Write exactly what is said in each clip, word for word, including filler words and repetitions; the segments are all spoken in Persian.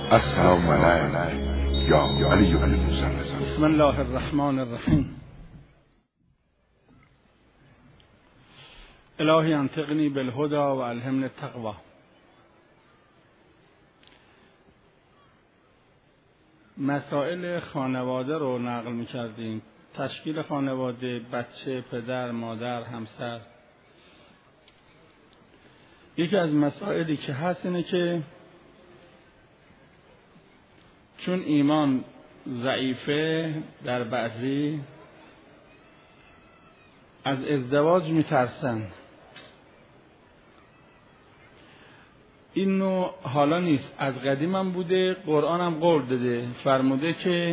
السلام علیک یا علی بن موسی. بسم الله الرحمن الرحیم. الهی انطقنی بالهدى و الهمنی التقوی. مسائل خانواده رو نقل می کردیم. تشکیل خانواده، بچه، پدر، مادر، همسر. یکی از مسائلی که هست اینه که چون ایمان ضعیفه در بعضی از ازدواج میترسن. این نوع حالا نیست، از قدیم هم بوده. قرآن هم قول داده، فرموده که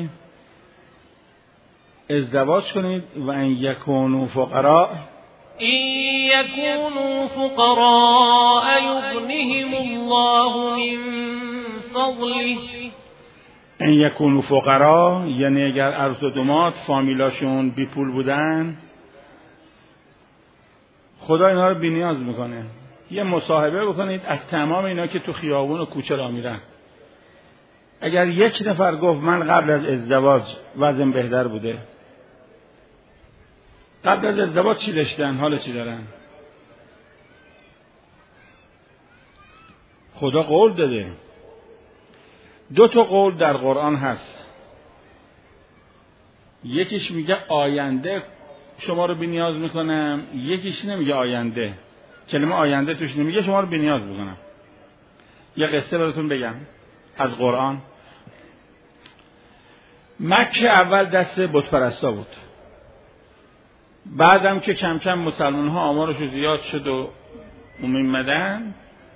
ازدواج کنید و ان یکونوا فقراء این یکونوا فقراء یغنیهم الله من فضله. ان یکونوا فقراء یعنی اگر عروس و داماد فامیلاشون بی پول بودن، خدا اینا رو بی نیاز میکنه. یه مصاحبه بکنید از تمام اینا که تو خیابون و کوچه را میرن. اگر یک نفر گفت من قبل از ازدواج وضعم بهتر بوده، قبل از ازدواج چی داشتن، حالا چی دارن؟ خدا قول داده. دو تا قول در قرآن هست. یکیش میگه آینده شما رو بی نیاز میکنم، یکیش نمیگه آینده. کلمه آینده توش نمیگه شما رو بی نیاز میکنم. یه قصه براتون بگم از قرآن. مکه اول دست بت پرستا بود. بعدم که کم کم مسلمان ها آمارشو زیاد شد و اومدن،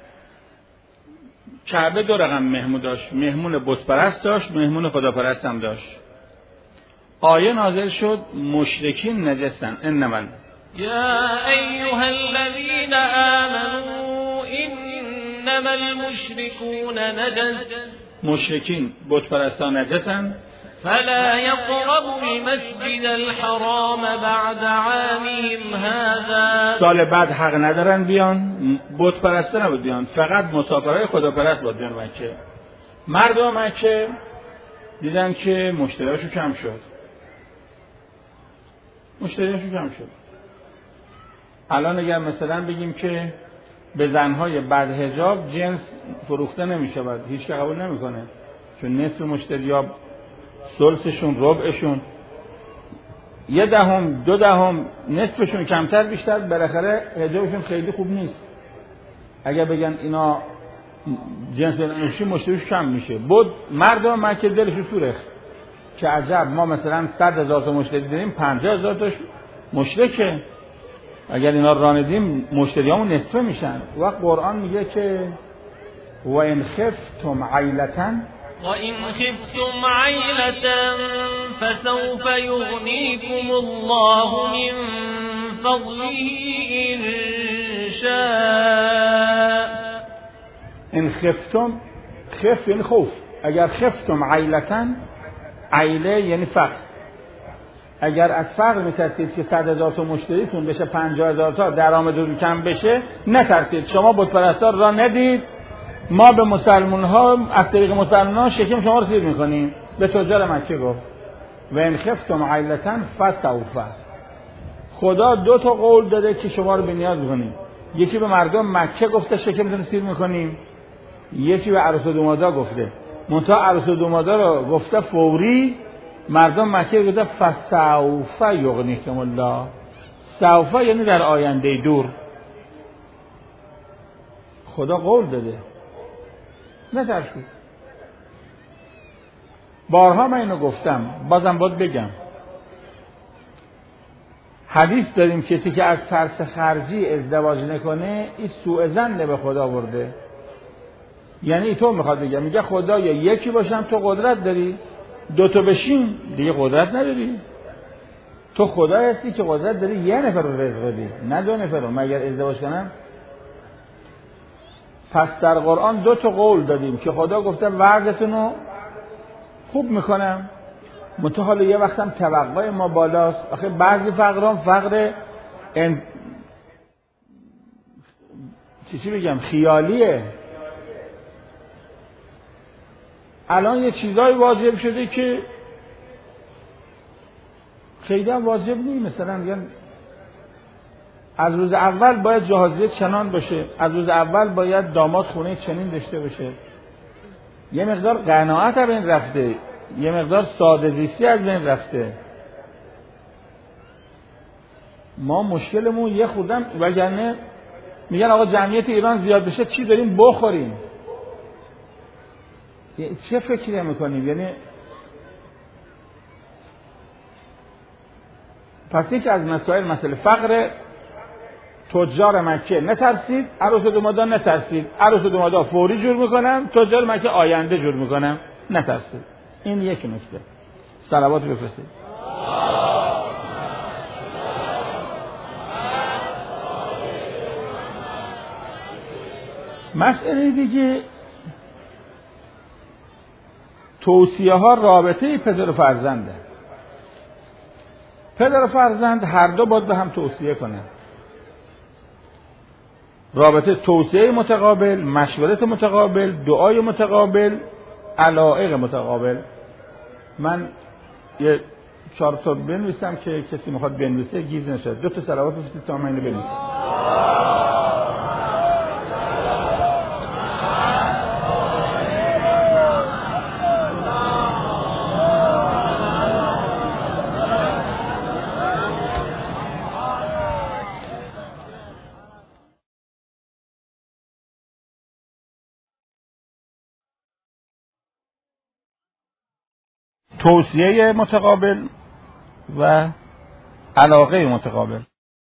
کعبه دو رقم مهمون داشت. مهمون بت پرست داشت، مهمون خدا پرست هم داشت. آیه نازل شد مشرکین نجسن. انما یا ایها الذین آمنوا انما المشركون نجس. مشرکین بت پرستان نجسن. فلا يقربوا المسجد الحرام بعد عامهم هذا. سال بعد حق ندارن بیان. بت پرسته نبود بیان، فقط مسافرای خدا پرست بود بیان مکه. مردم مکه دیدن که مشتریاشو کم شد. مشتریاشو کم شد. الان اگر مثلا بگیم که به زنهای بعد حجاب جنس فروخته نمیشه، بعد هیچ که قبول نمیکنه، چون نصف مشتری‌ها ثلثشون، ربعشون، یه دهم، دو دهم، نصفشون کمتر بیشتر، بالاخره حجابشون خیلی خوب نیست. اگر بگن اینا جنس نمیشه مشتریش کم میشه. بود مردم مکه دلشون سوخت که عجب ما مثلا صد هزار تا مشتری داریم، پنجاه هزار تاش مشرکه، اگر اینا راه ندیم مشتریامون نصفه میشن. وقت قرآن میگه که و ان خفتم عیلة وَإِنْ خِفْتُمْ عَيْلَةً فَسَوْفَ يُغْنِيكُمُ اللَّهُ مِنْ فَضْلِهِ إِنْ شَاءَ. ان خفتم، خف یعنی خوف. اگر خفتم عیلة، عیله یعنی فقر. اگر از فقر میترسید که صد هزار تا مشتریتون بشه پنجاه هزار تا، درآمدتون کم بشه، نترسید. شما بت پرستار را ندید، ما به مسلمان ها از طریق مسلمان ها شکم شما رو سیر میکنیم. به تجار مکه گفت و ان خفتم عیلة فسوف. خدا دو تا قول داده که شما رو به نیاز میکنیم. یکی به مردم مکه گفته شکمتون سیر میکنیم، یکی به عروس و دامادا گفته. منتها عروس و دامادا رو گفته فوری، مردم مکه گفته فسوف یغنیکم الله. سوف یعنی در آینده دور. خدا قول داده، نترسید. بارها من اینو گفتم، بازم باید بگم. حدیث داریم کسی که از ترس خرجی ازدواج نکنه این سوء ظن به خدا برده. یعنی تو میخواد بگه، میگه خدایا یکی باشم تو قدرت داری، دو تا بشین دیگه قدرت نداری. تو خدا هستی که قدرت داری یه نفر رو رزق بدی، نه دو نفر رو. مگر ازدواج کنم؟ پس در قرآن دو تا قول دادیم که خدا گفته وضعتون رو خوب میکنم، منتها حالا یه وقتم توقع ما بالاست. آخه بعضی فقران فقر ان... چی چی بگم خیالیه. الان یه چیزای واجب شده که خیلی هم واجب نیست. مثلا میگن از روز اول باید جهازیه چنان باشه، از روز اول باید داماد خونه چنین داشته باشه. یه مقدار قناعت از بین رفته، یه مقدار ساده زیستی از بین رفته. ما مشکلمون یه خودم، وگرنه میگن آقا جمعیت ایران زیاد بشه چی داریم بخوریم؟ چه فکری میکنیم؟ یعنی پس یک از مسائل مسئله فقر تجار مکه نترسید، عروس دومادا نترسید. عروس دومادا فوری جور میکنم، تجار مکه آینده جور میکنم، نترسید. این یک نکته. صلوات بفرستید. مسئله دیگه توصیه ها رابطه پدر و فرزنده. پدر و فرزند هر دو باید به هم توصیه کنند. رابطه توصیه متقابل، مشورت متقابل، دعای متقابل، علایق متقابل. من یه چهار تا بنویسم که کسی میخواد بنویسه گیز نشه. دو تا صلوات بفرستید تا من اینو بنویسم. توصیه متقابل و علاقه متقابل.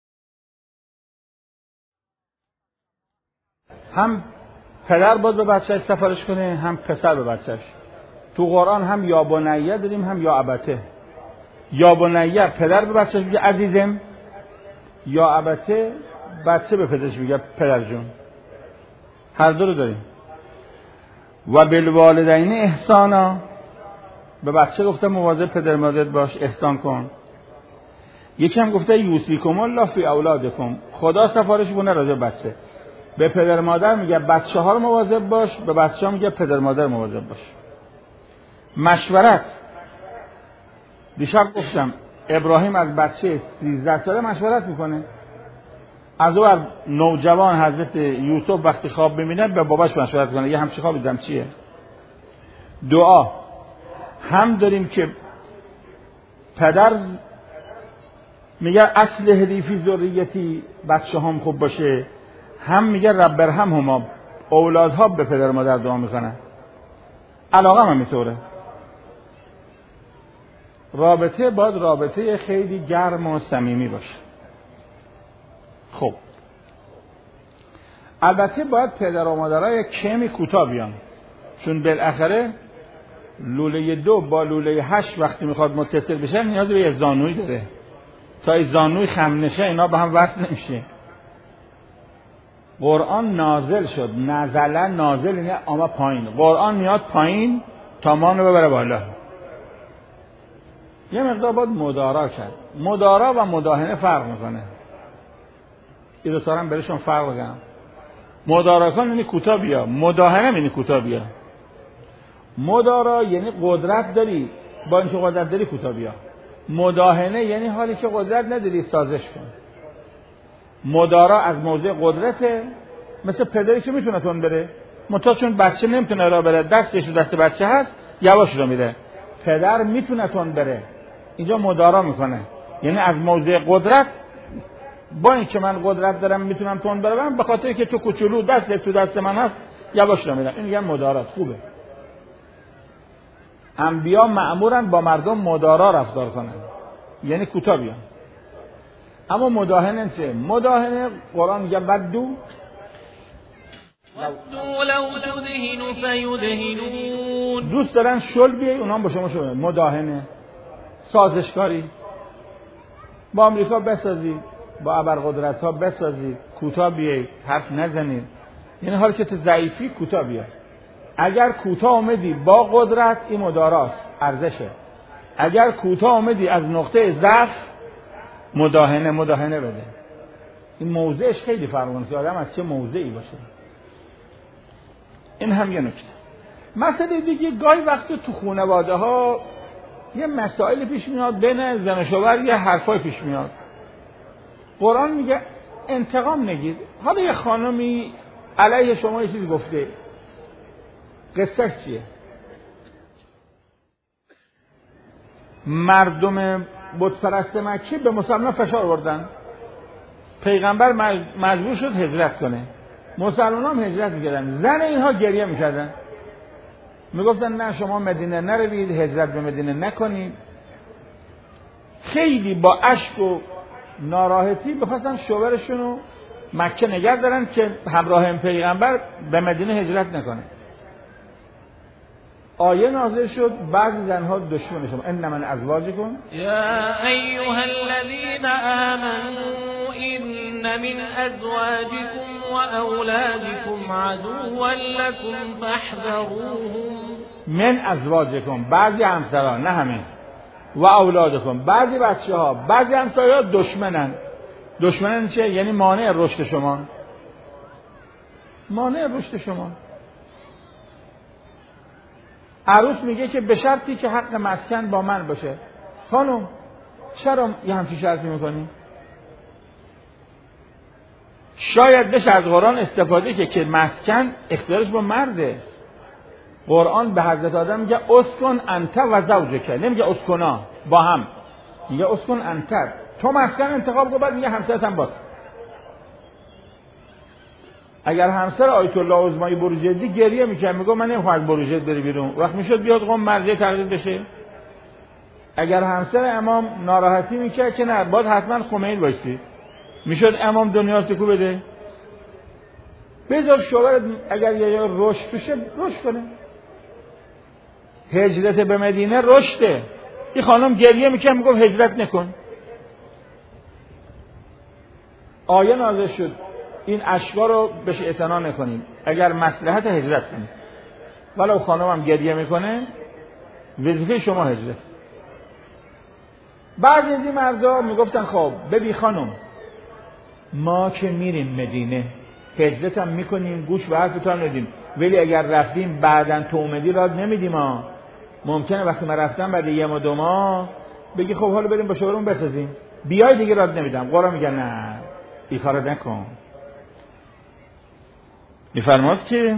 هم پدر باید به بچه‌اش سفارش کنه، هم پسر به بچه‌اش. تو قرآن هم یا بنیه داریم، هم یا ابته. یا بنیه پدر به بچه‌اش میگه عزیزم، یا ابته بچه به پدرش میگه پدر جون. هر دو رو داریم. و بالوالدین احسانا، به بچه گفته مواظب پدر مادر باش، احسان کن. یکی هم گفته یوصیکم الله فی اولادکم، خدا سفارش بونه راجع بچه. به پدر مادر میگه بچه ها رو مواظب باش، به بچه ها میگه پدر مادر مواظب باش. مشورت، دیشب گفتم ابراهیم از بچه سیزده ساله مشورت میکنه. از اون نوجوان حضرت یوسف وقتی خواب ببینه به باباش مشورت کنه، یه همچی خواب دیدم چیه؟ دعا هم داریم که پدر میگه اصل حریفی ذریتی، بچه هم خوب باشه. هم میگه رب ارحم هما، اولادها به پدر مادر دعا میکنن. علاقه هم میطوره. رابطه باید رابطه خیلی گرم و صمیمی باشه. خب البته باید پدر و مادرها کمی کوتاه بیان، چون بالاخره لوله دو با لوله هشت وقتی میخواد متصل بشه نیاز به یه زانوی داره. تا این زانوی خم نشه اینا به هم وصل نمیشه. قرآن نازل شد، نزله نازل اینه اما پایین. قرآن میاد پایین تا ما رو ببره بالا. یه مقدار باید مدارا کرد. مدارا و مداهنه فرق میکنه. این دو تا هم برشون فرق بگم. مدارا کن یعنی کوتاه بیا، مداهنه یعنی کوتاه بیا. مدارا یعنی قدرت داری، با اینکه قدرت داری کوتاه بیا. مداهنه یعنی حالی که قدرت نداری سازش کن. مدارا از موضع قدرته، مثل پدری که میتونه تون بره، منتها چون بچه نمیتونه راه بره، دستش رو دست بچه هست یواش رو میره. پدر میتونه تون بره، اینجا مدارا میکنه، یعنی از موضع قدرت، با اینکه من قدرت دارم میتونم تون برم، به خاطر که تو کوچولو دست تو دست من هست یواش رو میرم. این میگن مدارات. خوبه. انبیا مأمورن با مردم مدارا رفتار کنن، یعنی کوتاه بیان. اما مداهنه چه؟ مداهنه قرآن میگه ودو ودو لو تدهن فیدهنون، دوست دارن شل بیای اونا هم با شما شل. مداهنه سازشکاری، با امریکا بسازید، با ابرقدرت ها بسازید، کوتاه بیایید، حرف نزنید، یعنی حالی که تو ضعیفی کوتاه بیای. اگر کوتاه اومدی با قدرت این مداراست، ارزشه. اگر کوتاه اومدی از نقطه ضعف مداهنه مداهنه بده. این موضعش خیلی فرق میکنه که آدم از چه موضعی باشه. این هم یه نکته. مسئله دیگه گاهی وقت تو خانواده ها یه مسائل پیش میاد بین زن و شوهر، یه حرفای پیش میاد. قرآن میگه انتقام نگیر. حالا یه خانمی علیه شما یه چیزی گفته، قصه چیه؟ مردم بت پرست مکی به مسلمان فشار آوردن، پیغمبر مجبور شد هجرت کنه، مسلمان هم هجرت میکردن، زن اینها گریه میکردن، میگفتن نه شما مدینه نروید، هجرت به مدینه نکنید. خیلی با اشک و ناراحتی بخواستن شوهرشونو مکه نگه دارن که همراه پیغمبر به مدینه هجرت نکنه. آیه نازل شد، بعضی زنها دشمن شما، ان من ازواجکم یا ایها الذین آمنوا ان من ازواجکم و اولادکم عدوا لکم فاحذروهم. من ازواجکم، بعضی همسرها، نه همه، و اولادکم، بعضی بچه ها، بعضی همسرها دشمنن. دشمنن چه؟ یعنی مانع رشد شما، مانع رشد شما. عروس میگه که به شرطی که حق مسکن با من باشه. خانم چرا یه همچین شرطی میکنی؟ شاید بشه از قرآن استفاده که که مسکن اختیارش با مرده. قرآن به حضرت آدم میگه اسکن انت و زوجک، نمیگه اسکنا با هم، میگه اسکن انت، تو مسکن انتخاب کن، بعد میگه همسرت هم باش. اگر همسر آیت الله عظمای بروجردی گریه میکنه میگه من نمیخوام از بروجرد بری بیرون، وقت میشد بیاد قم مرجع تقلید بشه. اگر همسر امام ناراحتی میکنه که نه باید حتما خمینی باشی، میشد امام دنیا تکو بده. بذار شوهرت اگر یه جا رشد بشه رشد کنه. هجرت به مدینه رشده. این خانم گریه میکنه میگه هجرت نکن. آیه نازل شد این اشکا رو بهش اعتنا نکنید اگر مصلحت هجرت کنید. ولو خانم هم گریه میکنه وظیفه شما هجرت. بعضی از این مردا میگفتن خب ببین خانم ما که میریم مدینه هجرت هم میکنیم، گوش به حرفتون ندیم، ولی اگر رفتیم بعدن تو اومدی راد نمیدیم ها. ممکنه وقتی من رفتم بعد یه ماه دو ماه بگی خب حالا بریم با شوهرمون بسازیم، بیای دیگه راد نمیدم. قرآن میگه نه این کارو نکن. میفرماد که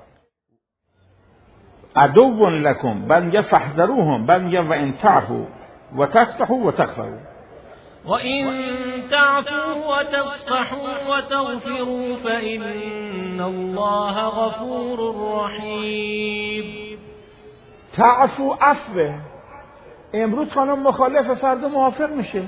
عدو لکم، بعد میگه فاحذروهم، بعد میگه و ان تعفوا و تصفحوا و تغفروا. و این تعفوا و تصفحوا و تغفروا فإن الله غفور رحیم. تعفو عفو. امروز خانم مخالف، فردا موافق میشه.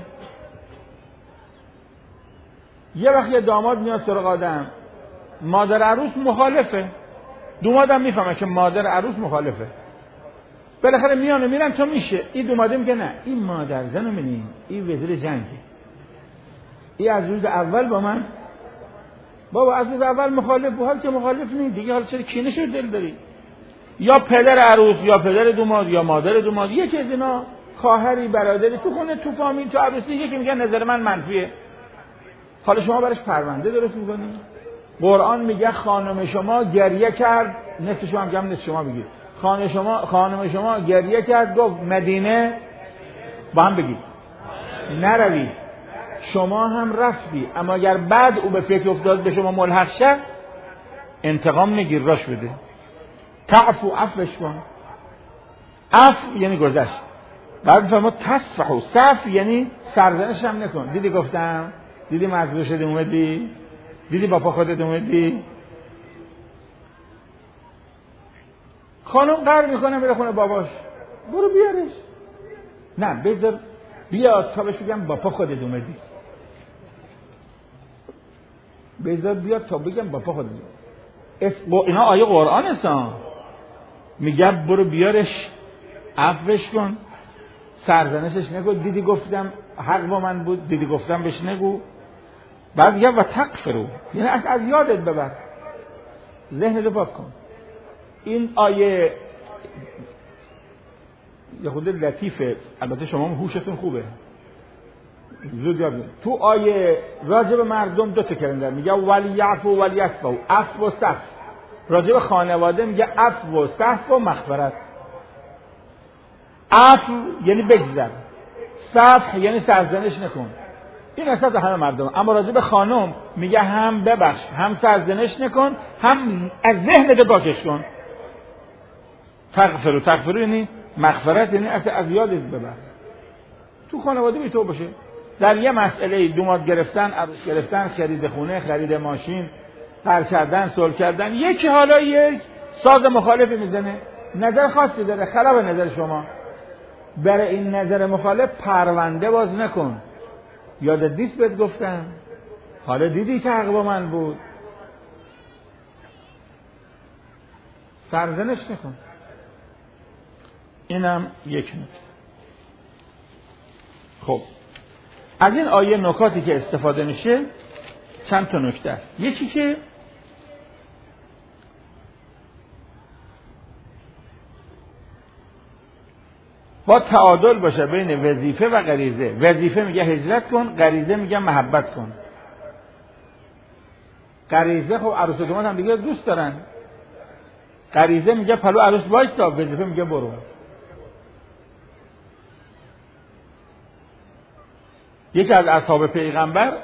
یه وقت یه داماد میاد سراغ آدم، مادر عروس مخالفه، دومادم میفهمه که مادر عروس مخالفه، بالاخره میانه میرن تا میشه. این دوماده میگه نه این مادر زنو منین، این وزیر جنگه، این از روز اول با من بابا از روز اول مخالف بود، حال که مخالف نیست دیگه، حالا چرا کینه شو دل داری؟ یا پدر عروس یا پدر دوماد یا مادر دوماد، یکی از اینا خواهری برادری تو خونه تو فامیل تو عروسی یکی میگه نظر من منفیه، حالا شما براش پرونده درست میکنی؟ قرآن میگه خانم شما گریه کرد، نصف شما هم نصف شما بگید، خانم شما خانم شما گریه کرد گفت مدینه با هم بگید نروید، شما هم رفتی، اما اگر بعد او به فکر افتاد به شما ملحق شد انتقام نگیر، راش بده. تعفو عفوش کن. عفو یعنی گذشت. بعد فرما تصفحو، صف یعنی سرزنش هم نکن. دیدی گفتم؟ دیدی مجبور شدی اومدی؟ دیدی با پا خودت اومدی؟ خانم قهر میکنه میره خونه باباش، برو بیارش. نه بذار بیاد تا بهش بگم با پا خودت اومدی، بذار بیاد تا بگم با پا خودت اومدی. اینا آیه قرآن هستن، میگه برو بیارش، عفوش کن، سرزنشش نگو، دیدی گفتم حق با من بود، دیدی گفتم بهش نگو. بعد میگه و تغفروا، یعنی از, از یادت ببر، ذهنت رو پاک کن. این آیه یه خود لطیفه، البته شما هوشتون خوبه زود یاد بگیر. تو آیه راجع به مردم دو تا کلمه میگه ولیعفو ولیصفحوا، عفو و صفح. راجع به خانواده میگه عفو و صفح و مغفرت. عفو یعنی بگذر، صفح یعنی سرزنش نکن. این اصلا همه مردم. اما راجع به خانم میگه هم ببخش، هم سرزنش نکن، هم از ذهنت پاکش کن. تغفر و تغفر یعنی مغفرت، یعنی اصلا از یادت ببر. تو خانواده بی تو باشه. در یه مسئله دوماد گرفتن، عروس گرفتن، خرید خونه، خرید ماشین، قرض کردن، صلح کردن، یکی حالا یک ساز مخالفی میزنه، نظر خاصی داره، خراب نظر شما، برای این نظر مخالف پرونده باز نکن. یادت نیست بهت گفتم؟ حالا دیدی که حق با من بود. سرزنش نکن. اینم یک نکته. خب از این آیه نکاتی که استفاده میشه چند تا نکته است. یکی که با تعادل باشه بین وظیفه و غریزه. وظیفه میگه هجرت کن، غریزه میگه محبت کن. غریزه خب عروس و داماد هم دیگه دوست دارن. غریزه میگه پلو عروس وایسا، وظیفه میگه برو. یکی از اصحاب پیغمبر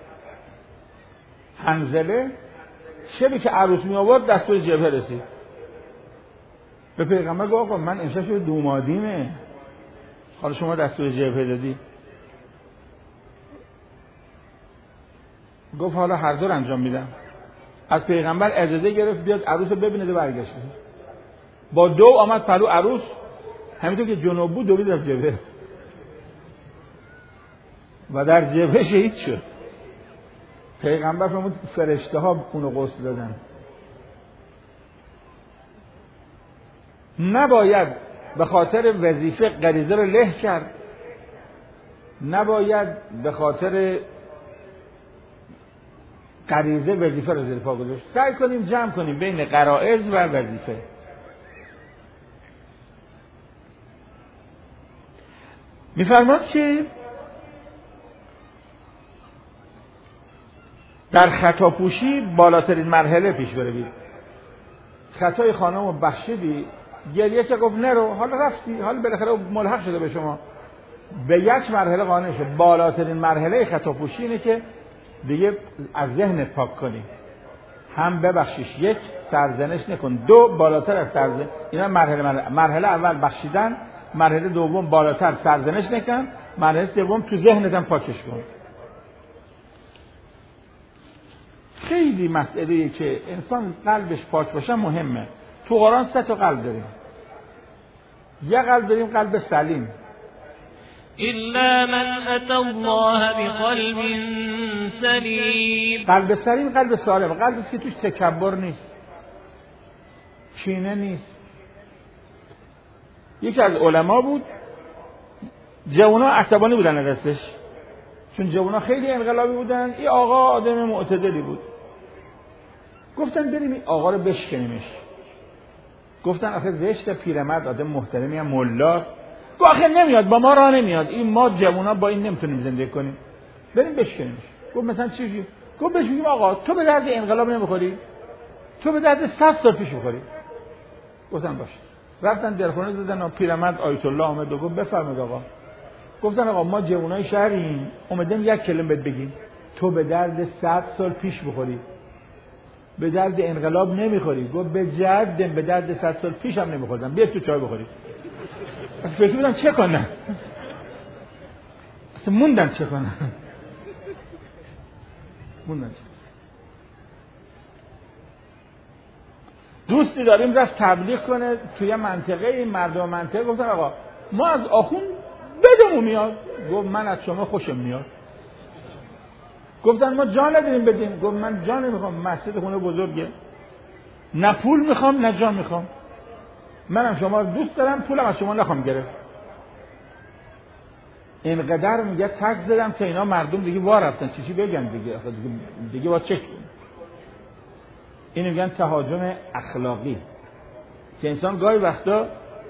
حنظله شبی که عروس می آورد دستور جبهه رسید. به پیغمبر گفت آقا من امشب شب دومادیمه، حالا شما دستور جبهه دادی. گفت حالا هر دو رو انجام میدم. از پیغمبر اجازه گرفت بیاد عروس رو ببینه و برگشت. با دو آمد پلو عروس، همینطور که جنوب بود دوید از جبهه و در جبهه شهید شد. پیغمبر فرمود فرشته ها اونو غسل دادن. نباید به خاطر وظیفه غریزه رو له کرد، نباید به خاطر غریزه وظیفه رو زیر پا گذاشت. سعی کنیم جمع کنیم بین غرایز و وظیفه. می‌فرماد که در خطاپوشی بالاترین مرحله پیش بروید. خطای خانم رو بخشیدی، گریه که گفت نرو، حالا رفتی، حالا بالاخره ملحق شده به شما، به یک مرحله قانع شد. بالاترین مرحله خطاپوشی اینه که دیگه از ذهنت پاک کنی، هم ببخشیش، یک سرزنش نکن، دو بالاتر از سرزنش. اینا مرحله مرحله مرحله اول بخشیدن، مرحله دوم بالاتر سرزنش نکن، مرحله سوم تو ذهنت هم پاکش کن. خیلی مسئله‌ای که انسان قلبش پاک باشه مهمه. تو قرآن سه تا قلب داریم. یه قلب داریم قلب سلیم. الا من اتى الله بقلب سلیم. قلب سلیم قلب سالم، قلبی که توش تکبر نیست، کینه نیست. یکی از علما بود، جوونا عصبانی بودن از دستش، چون جوونا خیلی انقلابی بودن. این آقا آدم معتدلی بود. گفتن بریم این آقا رو بشکنیمش. گفتن آخه زشت، پیرمرد، آدم محترمی هم، ملا. گفت آخه نمیاد، با ما راه نمیاد، این ما جوونا با این نمیتونیم زندگی کنیم، بریم بشکنیمش. گفت مثلا چی؟ گفت بهش بگیم آقا تو به درد انقلاب نمیخوری، تو به درد صد سال پیش میخوری. گفتن باشه. رفتن درخونه دادن، پیرمرد آیت الله آمد و گفت بفرمایید آقا. گفتن آقا ما جوونای شهریم، اومدیم یک کلمه بهت بگیم، تو به درد صد سال پیش بخوری، به درد انقلاب نمیخوری. گفت به جدم به درد صد سال پیش هم نمیخوردم، بیا تو چای بخوری. اصلا فکر بودم چه کنن، اصلا موندن چه کنن موندن چه. دوستی داریم رفت تبلیغ کنه توی منطقه، این مردم منطقه گفتن آقا ما از آخون بدمون میاد. گفت من از شما خوشم میاد. گفتن ما جان نداریم بدیم. گفت من جان نمیخوام، مسجد خونه بزرگه، نه پول میخوام نه جان میخوام، منم شما رو دوست دارم، پولم از شما نخوام گرفت. اینقدر میگه تک زدم که اینا مردم دیگه وا رفتن چی چی بگن دیگه، دیگه دیگه با چک. اینو میگن تهاجم اخلاقی، که انسان گاهی وقتا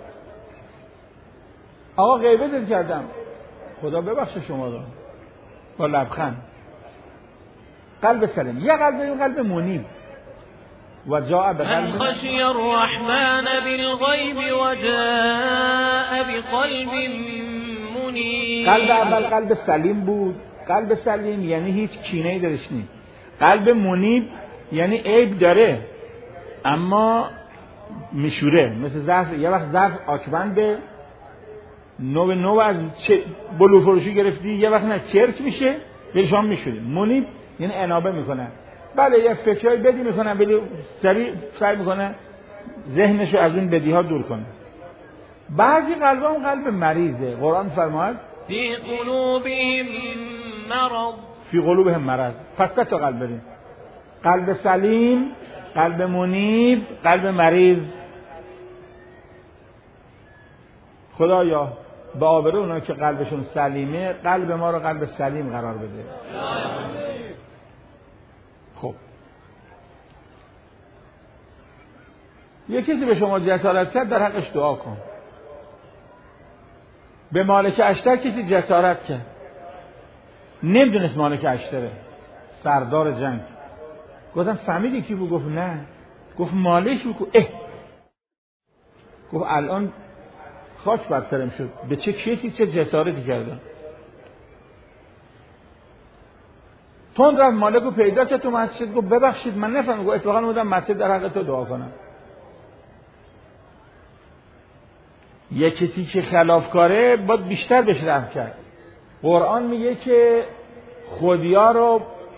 آقا غیبت کردم، خدا ببخشه شما رو، با لبخند. قلب سلیم. یه قلب داریم قلب منیب. و جاء من بقلب خشی الرحمن بالغیب و جاء بقلب منیب. قلب اول قلب سلیم بود. قلب سلیم یعنی هیچ کینه‌ای درش نیست. قلب منیب یعنی عیب داره اما میشوره، مثل ظرف. یه وقت ظرف آکبنده، نو به نو از بلو فروشی گرفتی، یه وقت نه چرک میشه ولی شما میشوری. منیب یعنی انابه میکنه. بله یه فکرای بدی میکنه ولی سریع سعی میکنه ذهنشو از اون بدیها دور کنه. بعضی قلبا هم قلب مریضه. قرآن فرماید فی قلوبهم مرض. فی قلوبهم مرض. پس تا قلب بریم: قلب سلیم، قلب منیب، قلب مریض. خدایا به آبرو اونایی که قلبشون سلیمه قلب ما رو قلب سلیم قرار بده. خب یه کسی به شما جسارت کرد، در حقش دعا کن. به مالک اشتر کسی جسارت کرد، نمیدونست مالک اشتره، سردار جنگ. گفتم فهمیدی کی بود؟ گفت نه. گفت مالک بود. اه گفت الان خاک بر سرم شد، به چه کسی چه جسارتی کردم. تون رفت مالک رو پیدا کرد تو مسجد. گفت ببخشید من نفهمیدم. گفت اتفاقا اومدم مسجد در حق تو دعا کنم. یه کسی که خلافکاره باید بیشتر بهش رحم کرد. قرآن میگه که خودیا رو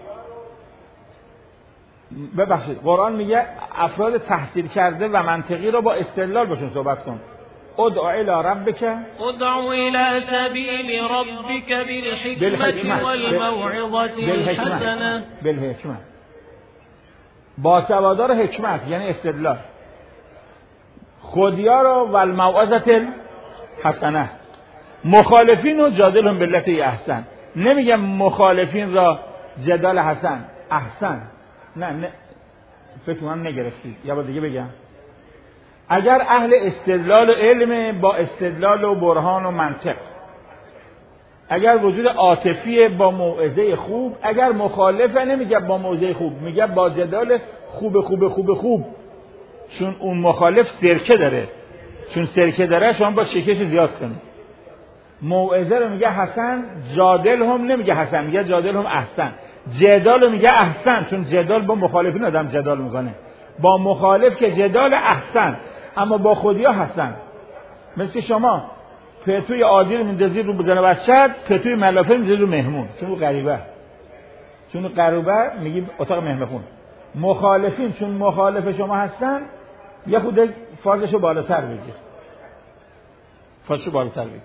ببخشید قرآن میگه افراد تحصیل کرده و منطقی رو با استدلال باشون صحبت کن. ادع الی ربک ادع الی سبیل ربک بالحکمة والموعظة الحسنة. بالحکمة با سوادار حکمت یعنی استدلال. خودیا رو و الموعظة الحسنة. مخالفین رو جادلهم باللتی احسن. نمیگم مخالفین را جدال حسن احسن. نه نه فکر کنم نگرفتید. یا با دیگه بگم اگر اهل استدلال و علم با استدلال و برهان و منطق، اگر وجود عاطفی با موعظه خوب، اگر مخالفه نمیگه با موعظه خوب، میگه با جدال خوب خوب خوب خوب، چون اون مخالف سرکه داره، چون سرکه داره شما با شکش زیاد کنید. موعظه رو میگه حسن، جادل هم نمیگه حسن، میگه جادل هم احسن. جدال رو میگه احسن، چون جدال با مخالفین آدم جدال میکنه. با مخالف که جدال احسن، اما با خودیا حسن. مثل شما پتوی عادی رو میندازی رو بدن بچه، پتوی ملافه میندازی رو مهمون، چون رو غریبه، چون رو غریبه میگی اتاق مهمون. مخالفین چون مخالف شما هستن یه خود فازشو بالاتر بگیر، فازشو بالاتر بگیر.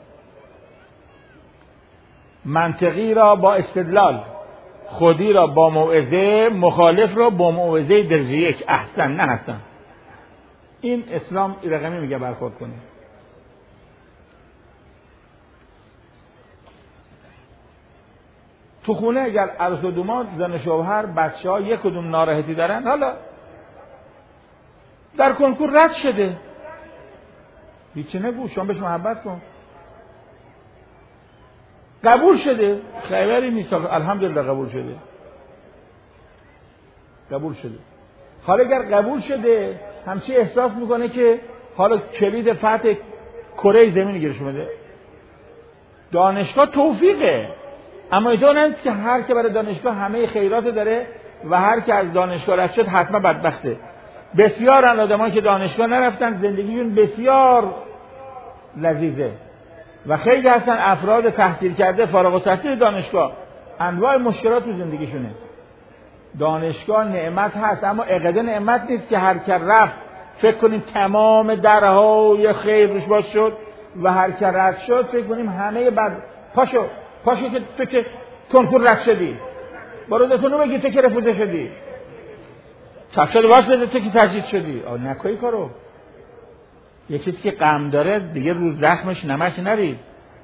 منطقی را با استدلال، خودی را با موعظه، مخالف را با موعظه درجه یک احسن نه حسن. این اسلام رقمی میگه برخورد کنی. تو خونه اگر عروس و داماد زن و شوهر بچه ها یک کدوم ناراحتی دارن، حالا در کنکور رد شده هیچی نگو، شما بهش محبت کن. قبول شده خیلی نیست، الحمدلله قبول شده قبول شده حالا اگر قبول شده همچی احساس میکنه که حالا کلید فتح کره زمین گیرش اومده. دانشگاه توفیقه، اما اینطور نیست که هر که برای دانشگاه همه خیرات داره و هر که از دانشگاه رد شد حتما بدبخته. بسیار آدمایی که دانشگاه نرفتن زندگیشون بسیار لذیذه و خیلی هستن افراد تحصیل کرده فارغ التحصیل دانشگاه انواع مشکلات تو زندگیشونه. دانشگاه نعمت هست، اما اقده نعمت نیست که هر که رفت فکر کنیم تمام درهای خیر روش باز شد و هر که رد شد فکر کنیم همه بد. پاشو پاشو که تو که کنکور رد شدی، برو دتونو بگی تو که رفوزه شدی، چفشاد باش بده تو که تجدید شدی. آه نکنی کارو. یه کسی که غم داره دیگه رو زخمش نمک نریز.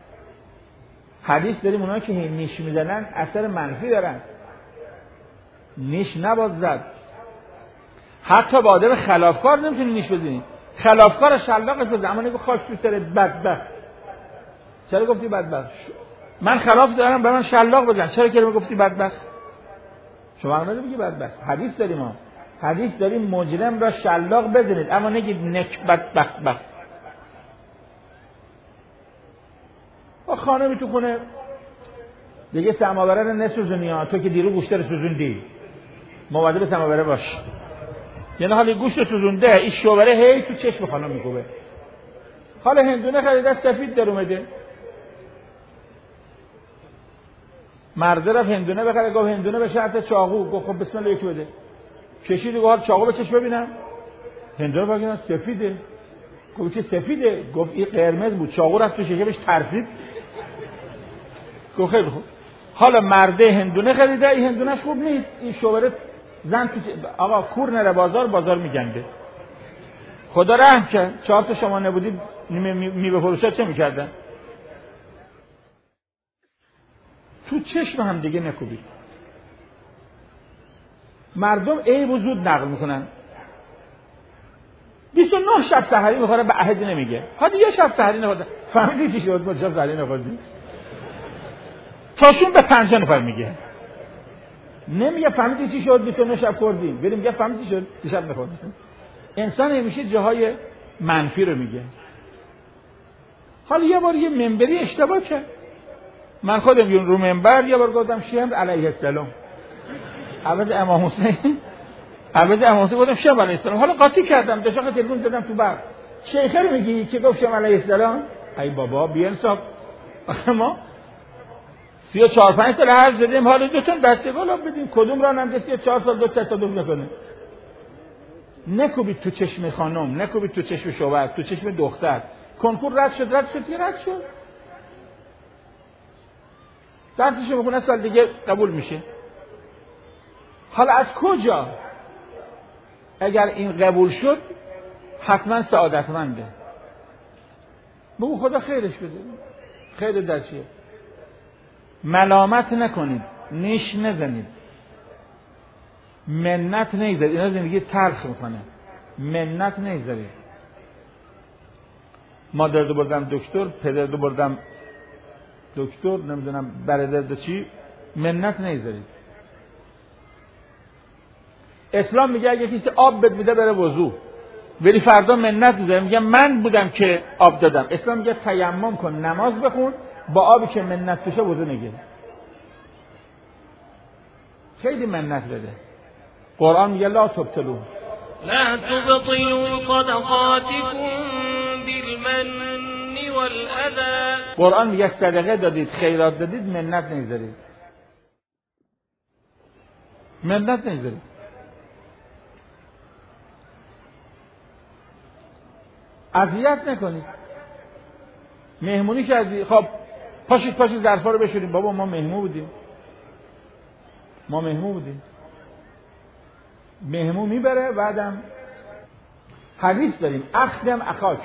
حدیث داریم اونایی که نیش میزنن اثر منفی دارن، نیش نباید زد. حتی با آدم خلافکار نمیتونی نیش بزنی. خلافکار شلاقش به زمانی که خاک تو سرت بدبخت. چرا گفتی بدبخت؟ من خلاف دارم به من شلاق بزن، چرا که گفتی بدبخت؟ شما هم نمیگی بدبخت. حدیث داریم ما حدیث داریم مجرم را شلاق بزنید اما نگید نکبت بخت بخت. و خانمی تو خونه دیگه سماوره رو نسوزونی ها، تو که دیرو گوشت رو سوزوندی مواظب سماوره باش. یعنی حالی گوشت رو سوزونده این شوبره هی تو چشم خانم میگوبه. حالا هندونه خریده سفید در اومده، مرده رفت هندونه بخره، گفت هندونه به شرط چاقو. گفت خب بسم الله یکی بده. کشید گفت چاقو بکش ببینم. هندونه بگیرن سفیده. گفت چه سفیده؟ گفت این قرمز بود. چاقو رفت تو شکمش ترسید. گفت خیلی خوب. حالا مرده هندونه خریده، این هندونهش خوب نیست. این شوبره زن تو آقا کور نره بازار، بازار میگنده. خدا رحم کرد. چهار تا شما نبودید میوه فروشا چه میکردن؟ تو چشم هم دیگه نکوبید. مردم عیب و زود نقل میکنن. بیست و نه شب سحری میخوره به عهد نمیگه. حالا یه شب سحری نخورده. فهمیدی چی شد؟ ما شب سحری نخوردیم. تاشون به پنجاه نفر میگه. نمیگه فهمیدی چی شد؟ بیست و نه شب خوردیم. بریم میگه فهمیدی چی شد؟ دیشب نخوردیم. انسان همیشه جاهای منفی رو میگه. حالا یه بار یه منبری اشتباه کرد. من خودم یون رو منبر یه بار گفتم شمر علیه السلام. عوض امام حسین عوض امام حسین گفتم شمر علیه السلام. حالا قاطی کردم، داشتم تلفن زدم تو برق. شیخه رو میگی که گفت شمر علیه السلام؟ ای بابا بی‌انصاف. ما سی و چهار پنج سال حرف زدیم، حالا دوتون بستگال آب بدیم. کدوم را نمیده سی و چهار سال دو تصادف نکنه. نکوبید تو چشم خانم، نکوبید تو چشم شوهر، تو چشم دختر. کنکور رد شد رد شد یه رد شد. درسش میخونه سال دیگه قبول میشه. حالا از کجا اگر این قبول شد حتما سعادتمنده؟ بگو خدا خیرش بده. خیر در چیه؟ ملامت نکنید، نیش نزنید، منت نیذارید. اینا زندگی تلخ میکنه. منت نیذارید. مادر دو بردم دکتر، پدر دو بردم دکتر، نمیدونم برادر دو چی. منت نیذارید. اسلام میگه اگه کسی آب بد میده بره وضو، ولی فردا منت میذاره میگه من بودم که آب دادم. اسلام میگه تیمم کن، نماز بخون، با آبی که منت توشه وضو نگیر. خیلی منت بده. قرآن میگه لا تبطلوا لا تبطلوا صدقاتكم بالمن والأذى. قرآن میگه صدقه دادید، خیرات دادید، منت نگذارید. منت نگذارید. اذیت نکنید. مهمونی کردی، خب پاشید پاشید ظرفا رو بشورید. بابا ما مهمون بودیم. ما مهمون بودیم. مهمون میبره. بعدم حدیث داریم اخدم اخاک،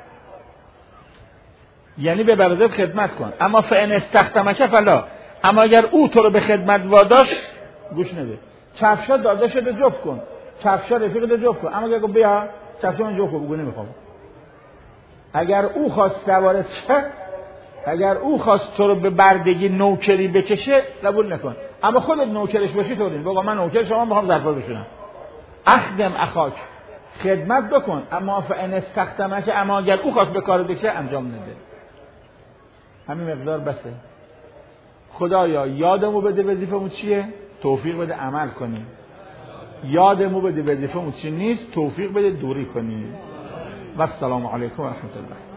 یعنی به برادر خدمت کن. اما فان استخدمک فلا، اما اگر او تو رو به خدمت واداشت گوش نده. کفشا داده شده جفت کن، کفشا رفیق ده جفت کن. اما اگر بیا کفشا من جفت کن بگو نمیخوام. اگر او خواست سوارت شه، اگر او خواست تو رو به بردگی نوکری بکشه قبول نکن. اما خودت نوکرش باشی تو دین بگو من نوکر شما میخوام ظرفا بشورم. اخدم اخاک، خدمت بکن. اما فان استخدمک، اما اگر او خواست به کار بکشه انجام نده. همین مقدار بسه. خدایا یادمو بده وظیفه‌مون چیه، توفیق بده عمل کنیم. یادمو بده وظیفه‌مون چی نیست، توفیق بده دوری کنیم. و السلام علیکم و رحمت الله.